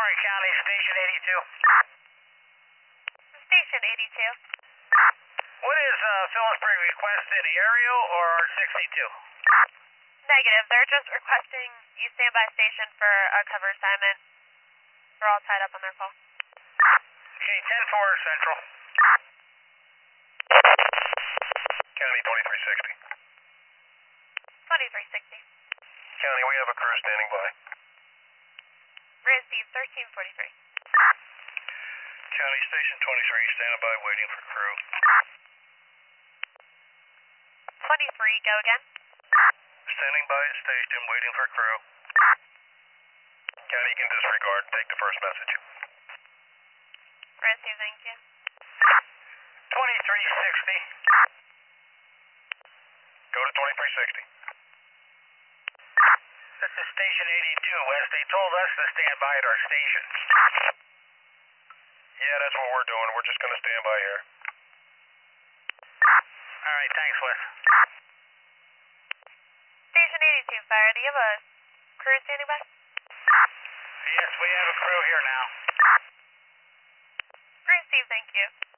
Montgomery County, Station 82. Station 82. What is Phillipsburg requested, aerial or 62? Negative. They're just requesting you stand by station for a cover assignment. We're all tied up on their call. Okay, 10-4 Central. County 2360. 2360. County, we have a crew standing by. Receive 1343. County Station 23, standing by, waiting for crew. 23, go again. Standing by at station, waiting for crew. County, you can disregard, take the first message. Receive, thank you. 2360. Go to 2360. This is Station 82, West. They told us to stand by at our station. Yeah, that's what we're doing. We're just going to stand by here. All right, thanks, Wes. Station 82, fire. Do you have a crew standing by? Yes, we have a crew here now. Receive, thank you.